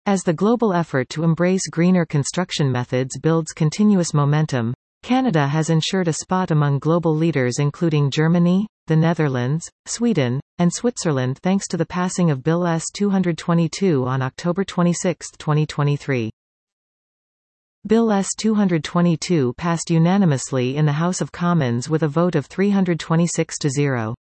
As the global effort to embrace greener construction methods builds continuous momentum, Canada has ensured a spot among global leaders including Germany, the Netherlands, Sweden, and Switzerland thanks to the passing of Bill S-222 on October 26, 2023. Bill S-222 passed unanimously in the House of Commons with a vote of 326-0.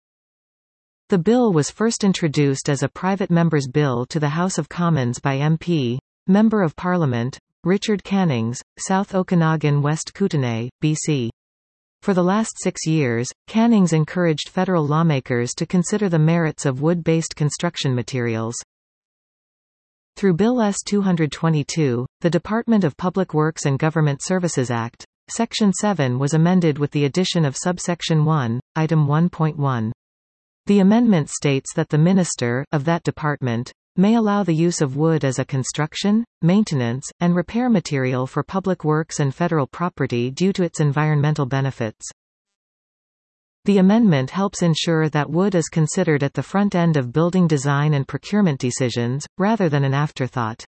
The bill was first introduced as a private member's bill to the House of Commons by MP, Member of Parliament, Richard Cannings, South Okanagan West Kootenay, BC. For the last 6 years, Cannings encouraged federal lawmakers to consider the merits of wood-based construction materials. Through Bill S-222, the Department of Public Works and Government Services Act, Section 7 was amended with the addition of subsection 1, item 1.1. The amendment states that the minister of that department may allow the use of wood as a construction, maintenance, and repair material for public works and federal property due to its environmental benefits. The amendment helps ensure that wood is considered at the front end of building design and procurement decisions, rather than an afterthought.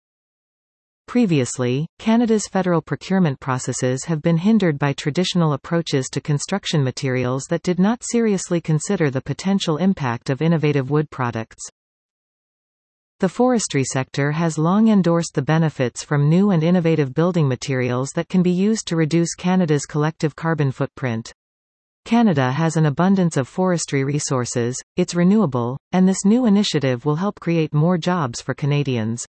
Previously, Canada's federal procurement processes have been hindered by traditional approaches to construction materials that did not seriously consider the potential impact of innovative wood products. The forestry sector has long endorsed the benefits from new and innovative building materials that can be used to reduce Canada's collective carbon footprint. Canada has an abundance of forestry resources, it's renewable, and this new initiative will help create more jobs for Canadians.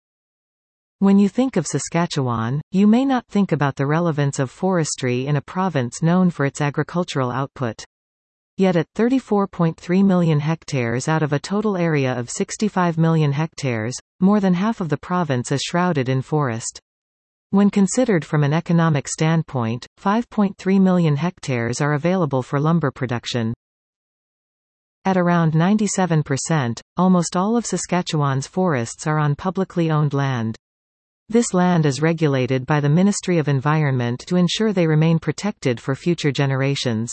When you think of Saskatchewan, you may not think about the relevance of forestry in a province known for its agricultural output. Yet at 34.3 million hectares out of a total area of 65 million hectares, more than half of the province is shrouded in forest. When considered from an economic standpoint, 5.3 million hectares are available for lumber production. At around 97%, almost all of Saskatchewan's forests are on publicly owned land. This land is regulated by the Ministry of Environment to ensure they remain protected for future generations.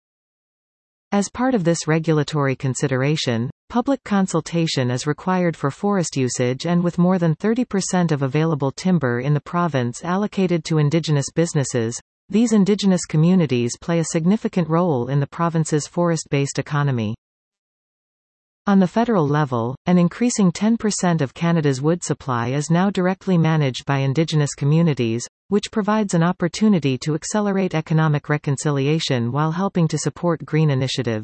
As part of this regulatory consideration, public consultation is required for forest usage, and with more than 30% of available timber in the province allocated to Indigenous businesses, these Indigenous communities play a significant role in the province's forest-based economy. On the federal level, an increasing 10% of Canada's wood supply is now directly managed by Indigenous communities, which provides an opportunity to accelerate economic reconciliation while helping to support green initiatives.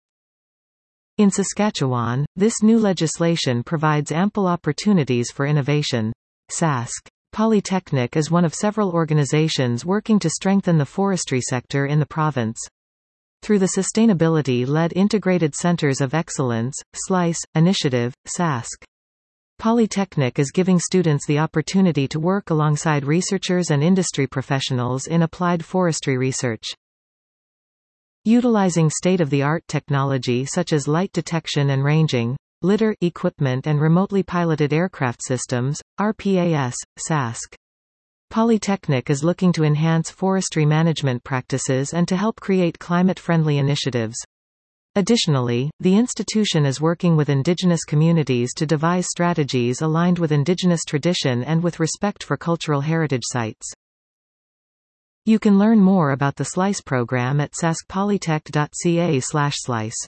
In Saskatchewan, this new legislation provides ample opportunities for innovation. Sask Polytechnic is one of several organizations working to strengthen the forestry sector in the province. Through the sustainability-led Integrated Centers of Excellence, SLICE, initiative, Sask Polytechnic is giving students the opportunity to work alongside researchers and industry professionals in applied forestry research. Utilizing state-of-the-art technology such as light detection and ranging, lidar equipment and remotely piloted aircraft systems, RPAS, Sask Polytechnic is looking to enhance forestry management practices and to help create climate-friendly initiatives. Additionally, the institution is working with Indigenous communities to devise strategies aligned with Indigenous tradition and with respect for cultural heritage sites. You can learn more about the SLICE program at saskpolytech.ca/slice.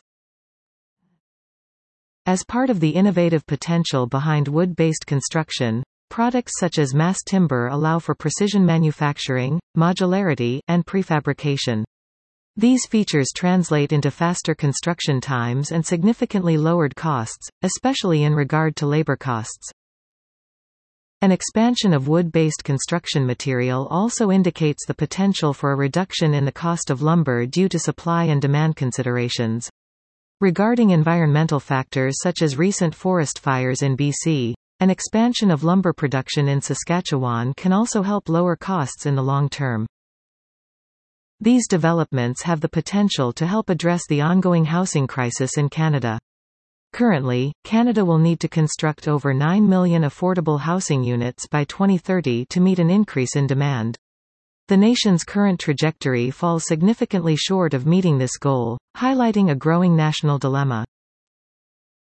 As part of the innovative potential behind wood-based construction, products such as mass timber allow for precision manufacturing, modularity, and prefabrication. These features translate into faster construction times and significantly lowered costs, especially in regard to labor costs. An expansion of wood-based construction material also indicates the potential for a reduction in the cost of lumber due to supply and demand considerations. Regarding environmental factors such as recent forest fires in BC, an expansion of lumber production in Saskatchewan can also help lower costs in the long term. These developments have the potential to help address the ongoing housing crisis in Canada. Currently, Canada will need to construct over 9 million affordable housing units by 2030 to meet an increase in demand. The nation's current trajectory falls significantly short of meeting this goal, highlighting a growing national dilemma.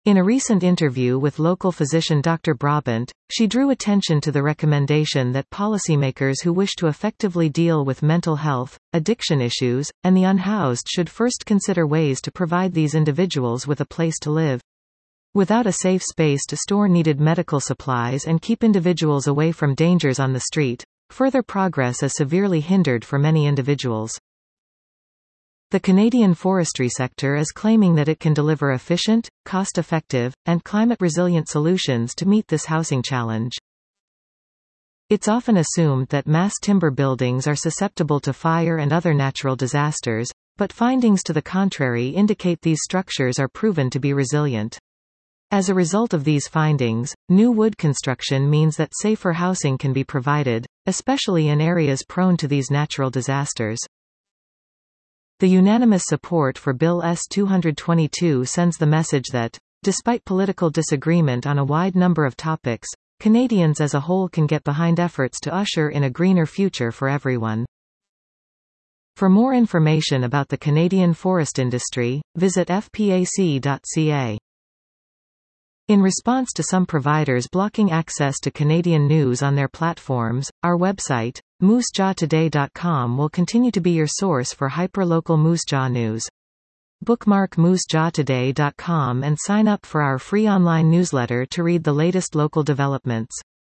In a recent interview with local physician Dr. Brabant, she drew attention to the recommendation that policymakers who wish to effectively deal with mental health, addiction issues, and the unhoused should first consider ways to provide these individuals with a place to live. Without a safe space to store needed medical supplies and keep individuals away from dangers on the street, further progress is severely hindered for many individuals. The Canadian forestry sector is claiming that it can deliver efficient, cost-effective, and climate-resilient solutions to meet this housing challenge. It's often assumed that mass timber buildings are susceptible to fire and other natural disasters, but findings to the contrary indicate these structures are proven to be resilient. As a result of these findings, new wood construction means that safer housing can be provided, especially in areas prone to these natural disasters. The unanimous support for Bill S-222 sends the message that, despite political disagreement on a wide number of topics, Canadians as a whole can get behind efforts to usher in a greener future for everyone. For more information about the Canadian forest industry, visit fpac.ca. In response to some providers blocking access to Canadian news on their platforms, our website, moosejawtoday.com will continue to be your source for hyperlocal Moose Jaw news. Bookmark moosejawtoday.com and sign up for our free online newsletter to read the latest local developments.